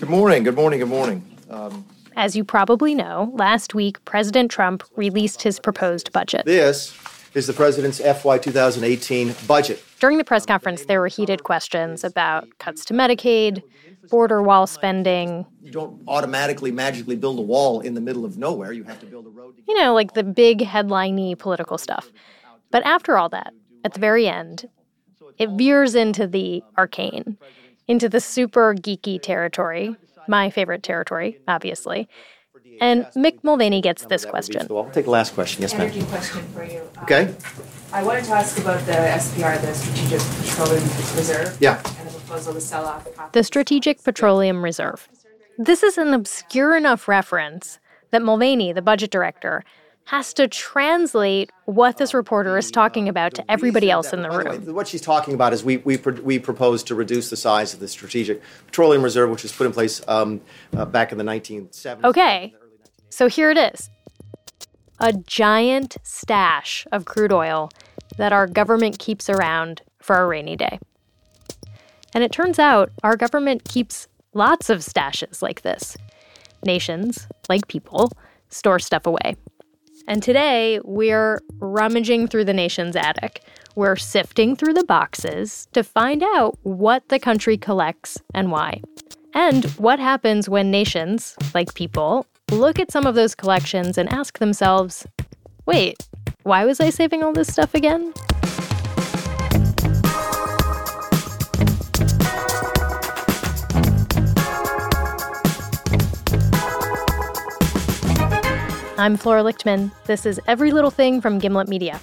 Good morning. Good morning. Good morning. As you probably know, last week, President Trump released his proposed budget. This is the president's FY 2018 budget. During the press conference, there were heated questions about cuts to Medicaid, border wall spending. You don't automatically, magically build a wall in the middle of nowhere. You have to build a road. You know, like the big headline-y political stuff. But after all that, at the very end, it veers into the arcane, into the super geeky territory, my favorite territory, obviously. And Mick Mulvaney gets this question. I'll take the last question. Yes, ma'am. Energy question for you. Okay. I wanted to ask about the SPR, the Strategic Petroleum Reserve. Yeah. And the proposal to sell off. The Strategic Petroleum Reserve. This is an obscure enough reference that Mulvaney, the budget director, has to translate what this reporter is talking about to everybody else in the room. What she's talking about is we propose to reduce the size of the Strategic Petroleum Reserve, which was put in place back in the 1970s. Okay, so here it is. A giant stash of crude oil that our government keeps around for a rainy day. And it turns out our government keeps lots of stashes like this. Nations, like people, store stuff away. And today, we're rummaging through the nation's attic. We're sifting through the boxes to find out what the country collects and why. And what happens when nations, like people, look at some of those collections and ask themselves, wait, why was I saving all this stuff again? I'm Flora Lichtman. This is Every Little Thing from Gimlet Media.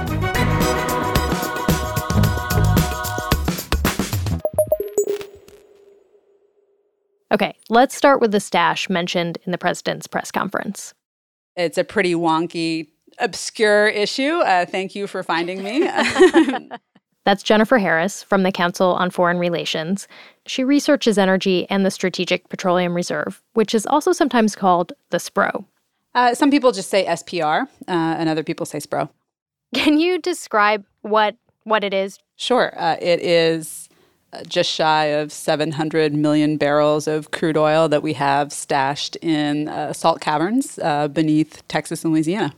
Okay, let's start with the stash mentioned in the president's press conference. It's a pretty wonky, obscure issue. Thank you for finding me. That's Jennifer Harris from the Council on Foreign Relations. She researches energy and the Strategic Petroleum Reserve, which is also sometimes called the SPRO. Some people just say SPR, and other people say SPRO. Can you describe what it is? Sure. It is just shy of 700 million barrels of crude oil that we have stashed in salt caverns beneath Texas and Louisiana.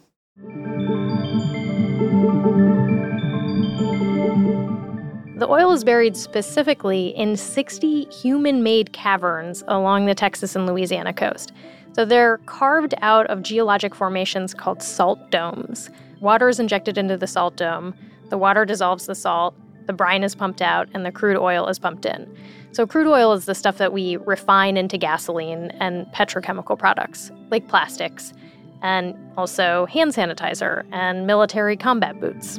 The oil is buried specifically in 60 human-made caverns along the Texas and Louisiana coast. So they're carved out of geologic formations called salt domes. Water is injected into the salt dome. The water dissolves the salt. The brine is pumped out, and the crude oil is pumped in. So crude oil is the stuff that we refine into gasoline and petrochemical products, like plastics, and also hand sanitizer and military combat boots.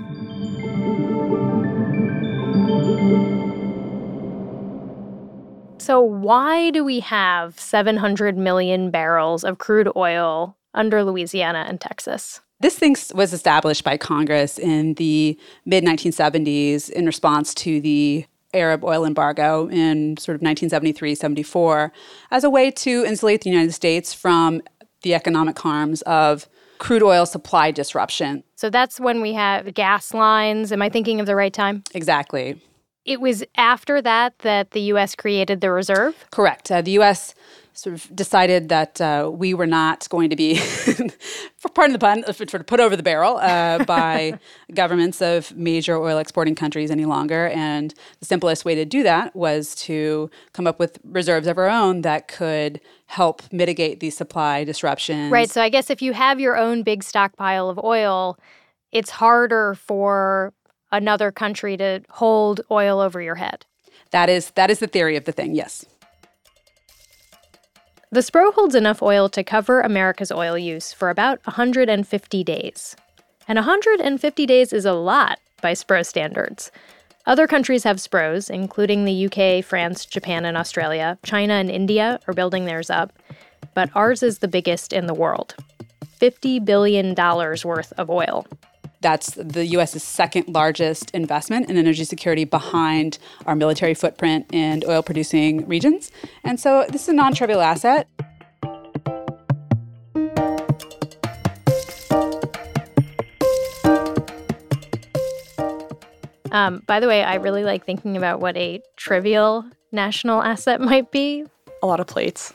So why do we have 700 million barrels of crude oil under Louisiana and Texas? This thing was established by Congress in the mid-1970s in response to the Arab oil embargo in sort of 1973-74 as a way to insulate the United States from the economic harms of crude oil supply disruption. So that's when we have gas lines. Am I thinking of the right time? Exactly. It was after that the U.S. created the reserve? Correct. The U.S. sort of decided that we were not going to be, pardon the pun, sort of put over the barrel by governments of major oil exporting countries any longer. And the simplest way to do that was to come up with reserves of our own that could help mitigate these supply disruptions. Right. So I guess if you have your own big stockpile of oil, it's harder for another country to hold oil over your head. That is the theory of the thing, yes. The SPRO holds enough oil to cover America's oil use for about 150 days. And 150 days is a lot by SPRO standards. Other countries have SPROs, including the UK, France, Japan, and Australia. China and India are building theirs up. But ours is the biggest in the world. $50 billion worth of oil. That's the U.S.'s second largest investment in energy security behind our military footprint in oil-producing regions. And so this is a non-trivial asset. By the way, I really like thinking about what a trivial national asset might be. a lot of plates.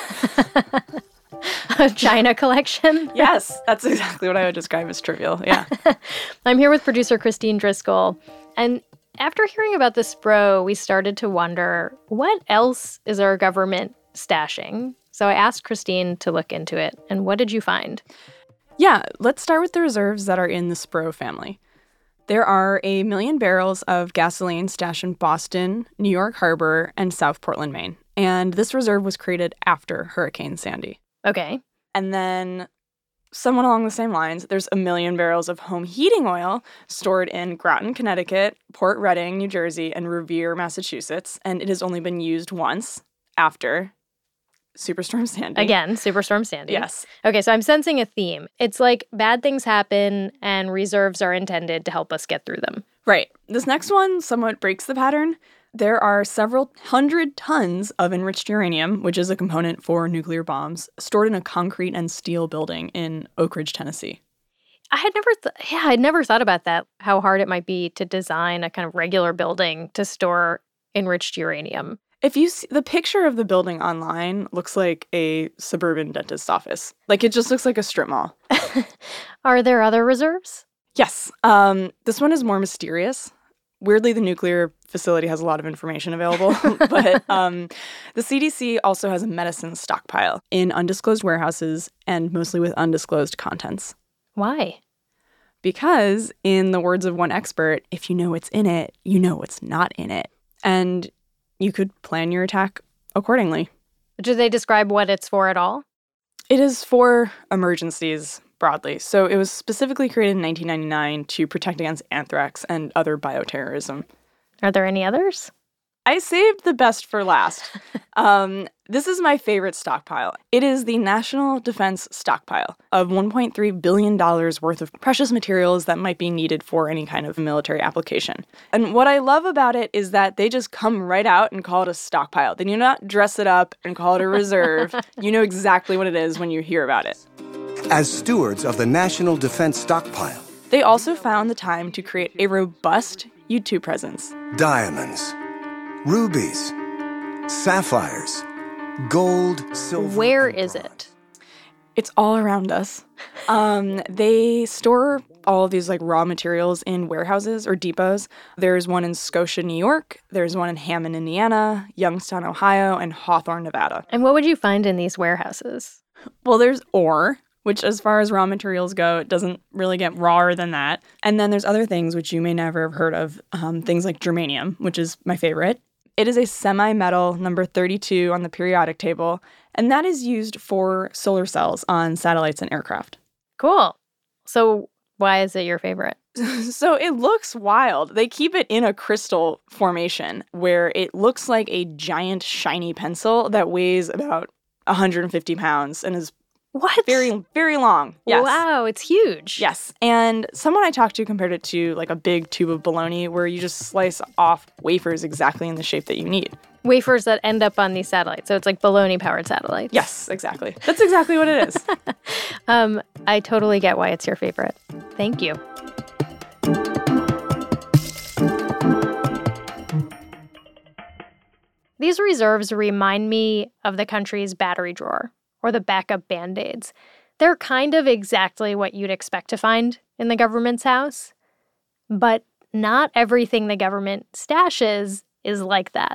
A China collection? Yes, that's exactly what I would describe as trivial. Yeah. I'm here with producer Christine Driscoll. And after hearing about the Spro, we started to wonder, what else is our government stashing? So I asked Christine to look into it. And what did you find? Yeah, let's start with the reserves that are in the Spro family. There are 1 million barrels of gasoline stashed in Boston, New York Harbor, and South Portland, Maine. And this reserve was created after Hurricane Sandy. Okay. And then, somewhat along the same lines, there's 1 million barrels of home heating oil stored in Groton, Connecticut, Port Reading, New Jersey, and Revere, Massachusetts. And it has only been used once after Superstorm Sandy. Again, Superstorm Sandy. Yes. Okay, so I'm sensing a theme. It's like bad things happen and reserves are intended to help us get through them. Right. This next one somewhat breaks the pattern. There are several hundred tons of enriched uranium, which is a component for nuclear bombs, stored in a concrete and steel building in Oak Ridge, Tennessee. I'd never thought about that, how hard it might be to design a kind of regular building to store enriched uranium. If you see the picture of the building online, looks like a suburban dentist's office. Like, it just looks like a strip mall. Are there other reserves? Yes. This one is more mysterious. Weirdly, the nuclear facility has a lot of information available, but the CDC also has a medicine stockpile in undisclosed warehouses and mostly with undisclosed contents. Why? Because, in the words of one expert, if you know what's in it, you know what's not in it. And you could plan your attack accordingly. Do they describe what it's for at all? It is for emergencies broadly. So it was specifically created in 1999 to protect against anthrax and other bioterrorism. Are there any others? I saved the best for last. This is my favorite stockpile. It is the National Defense Stockpile of $1.3 billion worth of precious materials that might be needed for any kind of military application. And what I love about it is that they just come right out and call it a stockpile. They do not dress it up and call it a reserve. You know exactly what it is when you hear about it. As stewards of the National Defense Stockpile, they also found the time to create a robust YouTube presence. Diamonds, rubies, sapphires, gold, silver. Where is it? It's all around us. They store all of these like raw materials in warehouses or depots. There's one in Scotia, New York. There's one in Hammond, Indiana, Youngstown, Ohio, and Hawthorne, Nevada. And what would you find in these warehouses? Well, there's ore, which as far as raw materials go, it doesn't really get rawer than that. And then there's other things which you may never have heard of, things like germanium, which is my favorite. It is a semi-metal number 32 on the periodic table, and that is used for solar cells on satellites and aircraft. Cool. So why is it your favorite? So it looks wild. They keep it in a crystal formation where it looks like a giant shiny pencil that weighs about 150 pounds and is what? Very, very long. Yes. Wow, it's huge. Yes. And someone I talked to compared it to like a big tube of bologna where you just slice off wafers exactly in the shape that you need. Wafers that end up on these satellites. So it's like bologna-powered satellites. Yes, exactly. That's exactly what it is. I totally get why it's your favorite. Thank you. These reserves remind me of the country's battery drawer, or the backup Band-Aids. They're kind of exactly what you'd expect to find in the government's house. But not everything the government stashes is like that.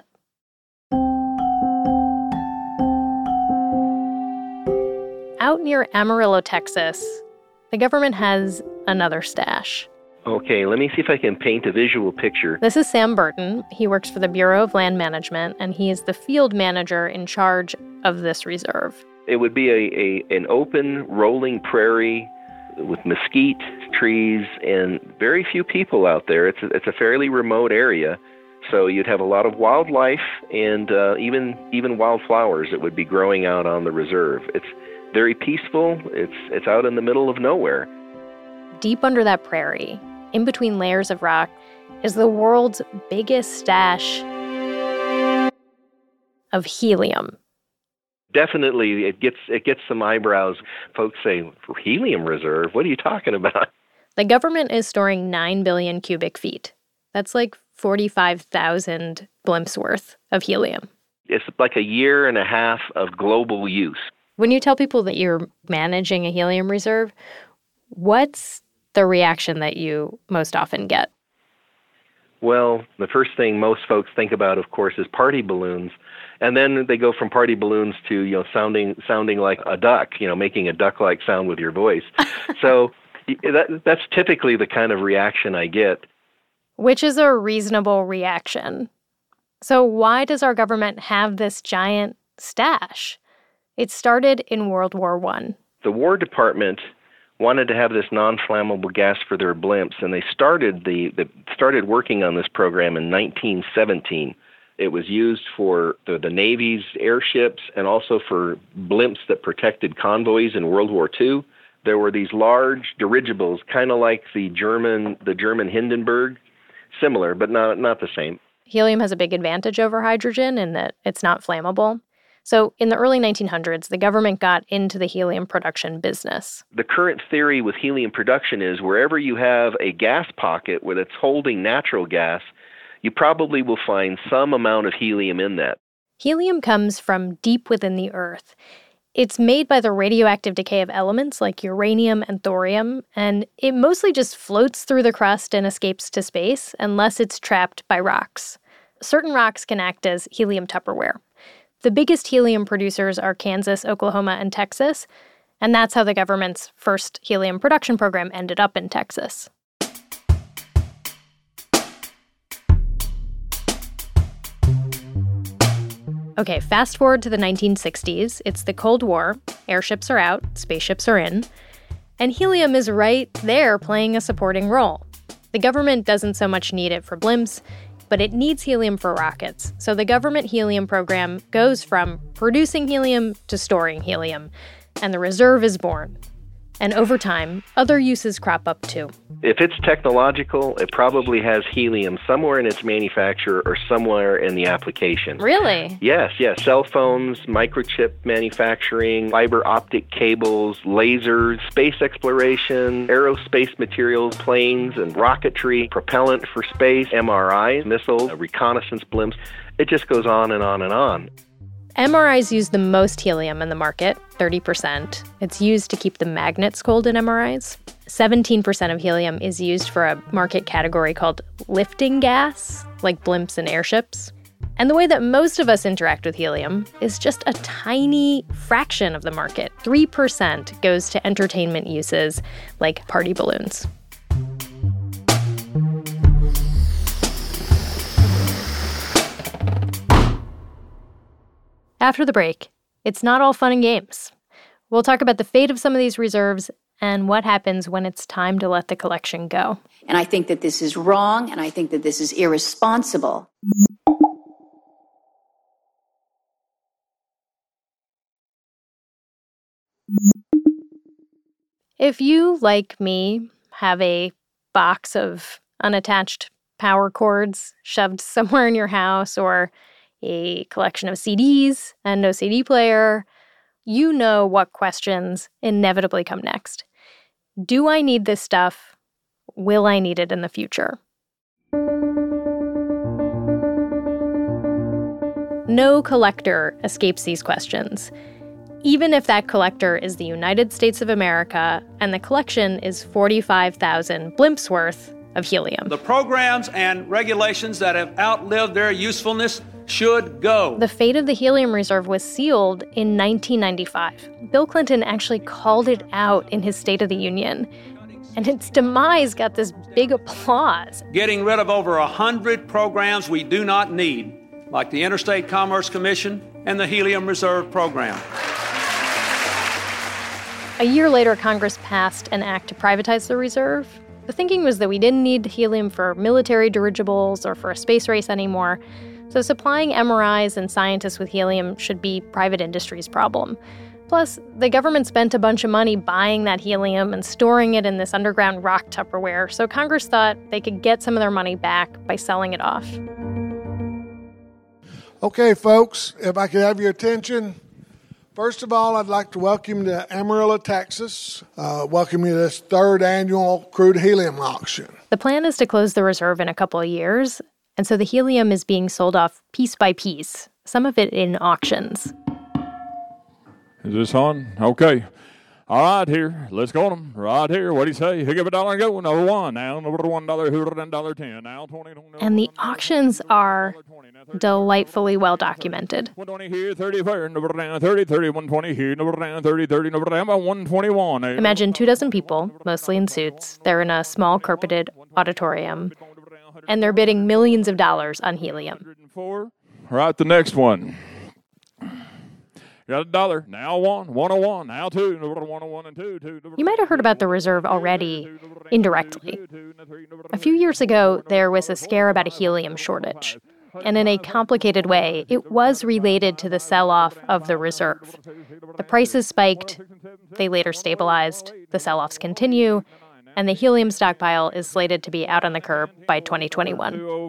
Out near Amarillo, Texas, the government has another stash. Okay, let me see if I can paint a visual picture. This is Sam Burton. He works for the Bureau of Land Management, and he is the field manager in charge of this reserve. It would be an open, rolling prairie with mesquite trees and very few people out there. It's a fairly remote area, so you'd have a lot of wildlife and even wildflowers that would be growing out on the reserve. It's very peaceful. It's out in the middle of nowhere. Deep under that prairie, in between layers of rock, is the world's biggest stash of helium. Definitely, it gets some eyebrows. Folks say, helium reserve? What are you talking about? The government is storing 9 billion cubic feet. That's like 45,000 blimps worth of helium. It's like a year and a half of global use. When you tell people that you're managing a helium reserve, what's the reaction that you most often get? Well, the first thing most folks think about, of course, is party balloons. And then they go from party balloons to, sounding like a duck, making a duck-like sound with your voice. So that's typically the kind of reaction I get. Which is a reasonable reaction. So why does our government have this giant stash? It started in World War I. The War Department wanted to have this non-flammable gas for their blimps, and they started working on this program in 1917. It was used for the Navy's airships and also for blimps that protected convoys in World War II. There were these large dirigibles, kind of like the German Hindenburg, similar, but not the same. Helium has a big advantage over hydrogen in that it's not flammable. So in the early 1900s, the government got into the helium production business. The current theory with helium production is wherever you have a gas pocket where it's holding natural gas, you probably will find some amount of helium in that. Helium comes from deep within the Earth. It's made by the radioactive decay of elements like uranium and thorium, and it mostly just floats through the crust and escapes to space unless it's trapped by rocks. Certain rocks can act as helium Tupperware. The biggest helium producers are Kansas, Oklahoma, and Texas, and that's how the government's first helium production program ended up in Texas. Okay, fast forward to the 1960s. It's the Cold War. Airships are out, spaceships are in, and helium is right there playing a supporting role. The government doesn't so much need it for blimps, but it needs helium for rockets. So the government helium program goes from producing helium to storing helium, and the reserve is born. And over time, other uses crop up too. If it's technological, it probably has helium somewhere in its manufacture or somewhere in the application. Really? Yes. Cell phones, microchip manufacturing, fiber optic cables, lasers, space exploration, aerospace materials, planes and rocketry, propellant for space, MRIs, missiles, reconnaissance blimps. It just goes on and on and on. MRIs use the most helium in the market, 30%. It's used to keep the magnets cold in MRIs. 17% of helium is used for a market category called lifting gas, like blimps and airships. And the way that most of us interact with helium is just a tiny fraction of the market. 3% goes to entertainment uses like party balloons. After the break, it's not all fun and games. We'll talk about the fate of some of these reserves and what happens when it's time to let the collection go. And I think that this is wrong, and I think that this is irresponsible. If you, like me, have a box of unattached power cords shoved somewhere in your house, or a collection of CDs and no CD player, you know what questions inevitably come next. Do I need this stuff? Will I need it in the future? No collector escapes these questions, even if that collector is the United States of America and the collection is 45,000 blimps worth of helium. The programs and regulations that have outlived their usefulness should go. The fate of the helium reserve was sealed in 1995. Bill Clinton actually called it out in his State of the Union, and its demise got this big applause. Getting rid of over 100 programs we do not need, like the Interstate Commerce Commission and the Helium Reserve Program. A year later, Congress passed an act to privatize the reserve. The thinking was that we didn't need helium for military dirigibles or for a space race anymore. So supplying MRIs and scientists with helium should be private industry's problem. Plus, the government spent a bunch of money buying that helium and storing it in this underground rock Tupperware, so Congress thought they could get some of their money back by selling it off. Okay, folks, if I could have your attention. First of all, I'd like to welcome you to Amarillo, Texas. Welcome you to this third annual crude helium auction. The plan is to close the reserve in a couple of years, and so the helium is being sold off piece by piece some of it in auctions. Is this on? Okay. All right, here. Let's go on them. Right here. What do you say? Here, give $1 and go. Number one. Now, number $1, $100, Now, 20. And the auctions are delightfully well documented. 120 here, 30 there, number down, 30, 30, 120 here, number down, 30, 30, number down, about 121. Imagine 24 people, mostly in suits. They're in a small carpeted auditorium, and they're bidding millions of dollars on helium. All right, the next one. Got $1. Now 101. Now 2. 101 and 2. You might have heard about the reserve already indirectly. A few years ago, there was a scare about a helium shortage. And in a complicated way, it was related to the sell-off of the reserve. The prices spiked. They later stabilized. The sell-offs continue. And the helium stockpile is slated to be out on the curb by 2021.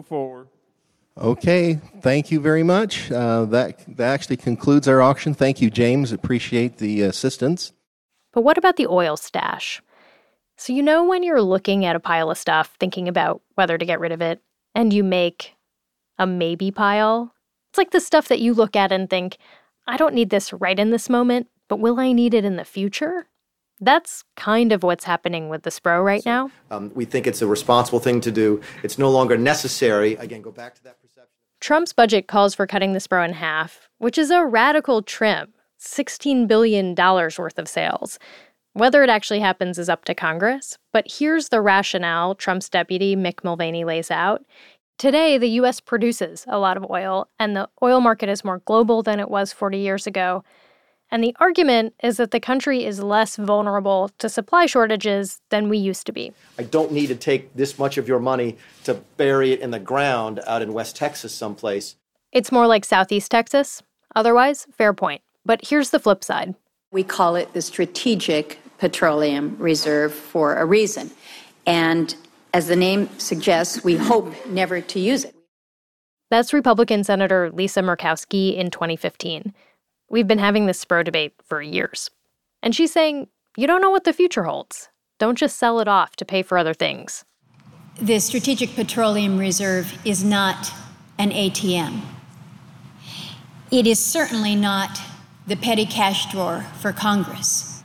Okay, thank you very much. That actually concludes our auction. Thank you, James. Appreciate the assistance. But what about the oil stash? So you know when you're looking at a pile of stuff, thinking about whether to get rid of it, and you make a maybe pile? It's like the stuff that you look at and think, I don't need this right in this moment, but will I need it in the future? That's kind of what's happening with the SPRO right now. We think it's a responsible thing to do. It's no longer necessary. Again, go back to that perception. Trump's budget calls for cutting the SPRO in half, which is a radical trim, $16 billion worth of sales. Whether it actually happens is up to Congress, but here's the rationale Trump's deputy, Mick Mulvaney, lays out. Today, the U.S. produces a lot of oil, and the oil market is more global than it was 40 years ago. And the argument is that the country is less vulnerable to supply shortages than we used to be. I don't need to take this much of your money to bury it in the ground out in West Texas someplace. It's more like Southeast Texas. Otherwise, fair point. But here's the flip side. We call it the Strategic Petroleum Reserve for a reason. And as the name suggests, we hope never to use it. That's Republican Senator Lisa Murkowski in 2015. We've been having this SPRO debate for years. And she's saying, you don't know what the future holds. Don't just sell it off to pay for other things. The Strategic Petroleum Reserve is not an ATM. It is certainly not the petty cash drawer for Congress.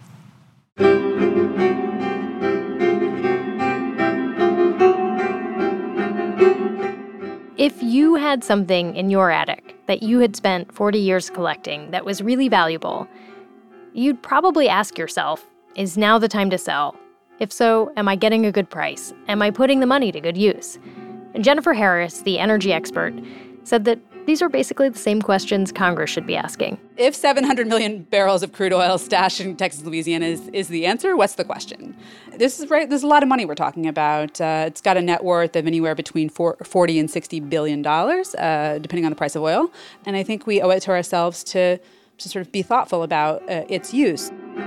If you had something in your attic that you had spent 40 years collecting that was really valuable, you'd probably ask yourself, is now the time to sell? If so, am I getting a good price? Am I putting the money to good use? And Jennifer Harris, the energy expert, said that these are basically the same questions Congress should be asking. If 700 million barrels of crude oil stashed in Texas, Louisiana is the answer, what's the question? This is right. There's a lot of money we're talking about. It's got a net worth of anywhere between $40 and $60 billion, depending on the price of oil. And I think we owe it to ourselves to sort of be thoughtful about its use.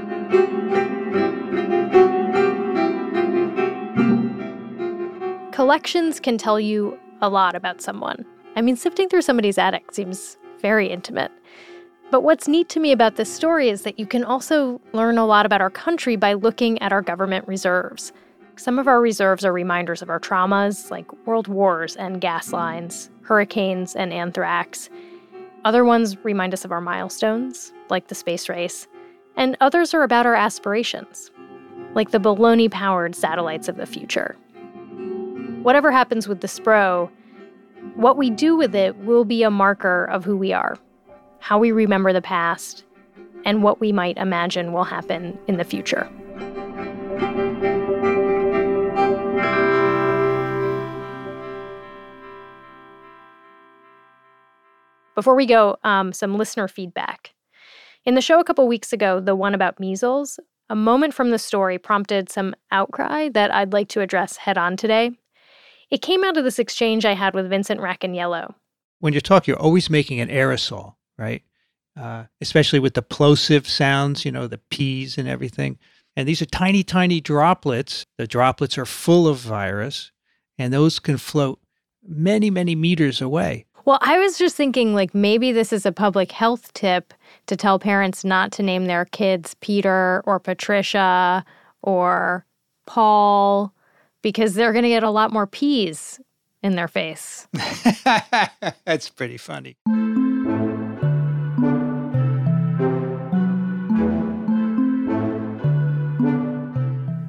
Collections can tell you a lot about someone. I mean, sifting through somebody's attic seems very intimate. But what's neat to me about this story is that you can also learn a lot about our country by looking at our government reserves. Some of our reserves are reminders of our traumas, like world wars and gas lines, hurricanes and anthrax. Other ones remind us of our milestones, like the space race. And others are about our aspirations, like the baloney-powered satellites of the future. Whatever happens with the SPRO, what we do with it will be a marker of who we are, how we remember the past, and what we might imagine will happen in the future. Before we go, some listener feedback. In the show a couple weeks ago, the one about measles, a moment from the story prompted some outcry that I'd like to address head-on today. It came out of this exchange I had with Vincent Racaniello. When you talk, you're always making an aerosol, right? Especially with the plosive sounds, you know, the P's and everything. And these are tiny, tiny droplets. The droplets are full of virus, and those can float many, many meters away. Well, I was just thinking, like, maybe this is a public health tip to tell parents not to name their kids Peter or Patricia or Paul, because they're going to get a lot more P's in their face. That's pretty funny.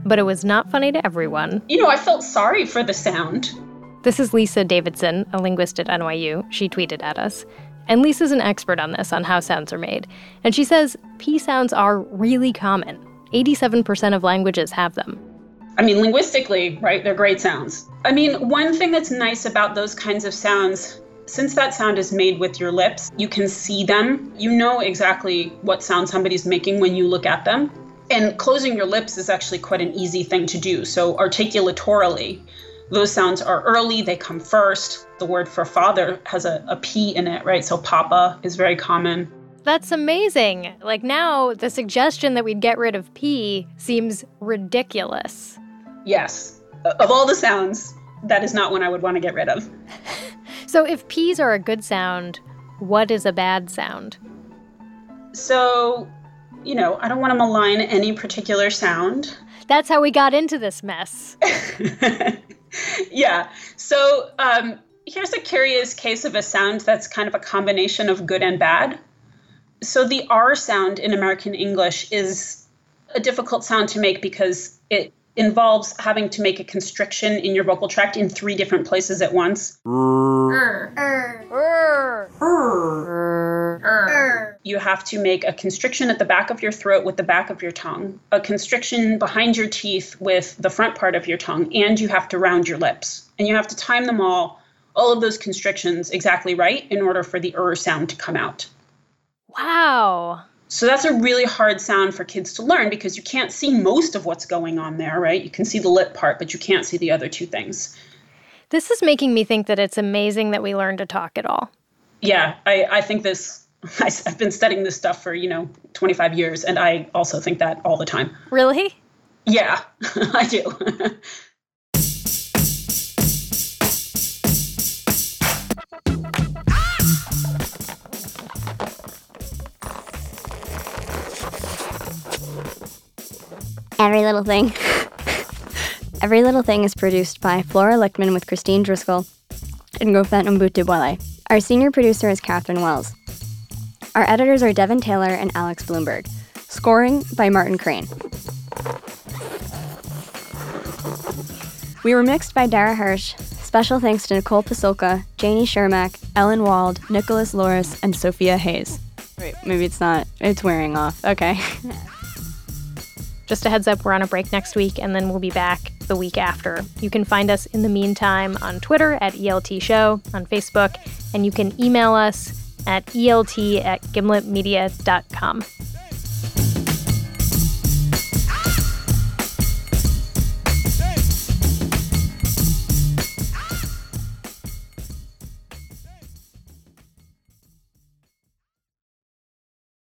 but it was not funny to everyone. I felt sorry for the sound. This is Lisa Davidson, a linguist at NYU. She tweeted at us. And Lisa's an expert on this, on how sounds are made. And she says P sounds are really common. 87% of languages have them. Linguistically, right, they're great sounds. One thing that's nice about those kinds of sounds, since that sound is made with your lips, you can see them. You know exactly what sound somebody's making when you look at them. And closing your lips is actually quite an easy thing to do. So articulatorily, those sounds are early, they come first. The word for father has a P in it, right? So papa is very common. That's amazing. Like now, the suggestion that we'd get rid of P seems ridiculous. Yes. Of all the sounds, that is not one I would want to get rid of. So if P's are a good sound, what is a bad sound? So, I don't want to malign any particular sound. That's how we got into this mess. Yeah. So here's a curious case of a sound that's kind of a combination of good and bad. So the R sound in American English is a difficult sound to make because it involves having to make a constriction in your vocal tract in 3 different places at once. You have to make a constriction at the back of your throat with the back of your tongue, a constriction behind your teeth with the front part of your tongue, and you have to round your lips. And you have to time them all of those constrictions exactly right in order for the sound to come out. Wow. So that's a really hard sound for kids to learn because you can't see most of what's going on there, right? You can see the lip part, but you can't see the other 2 things. This is making me think that it's amazing that we learn to talk at all. Yeah, I think I've been studying this stuff for, 25 years, and I also think that all the time. Really? Yeah, I do. Every Little Thing. Every Little Thing is produced by Flora Lichtman with Christine Driscoll and Ngofet Mbutibwele. Our senior producer is Catherine Wells. Our editors are Devin Taylor and Alex Bloomberg. Scoring by Martin Crane. We were mixed by Dara Hirsch. Special thanks to Nicole Pasulka, Janie Shermack, Ellen Wald, Nicholas Loris, and Sophia Hayes. Wait, maybe it's not. It's wearing off. Okay. Just a heads up, we're on a break next week, and then we'll be back the week after. You can find us in the meantime on Twitter at ELT Show, on Facebook, and you can email us at elt@gimletmedia.com.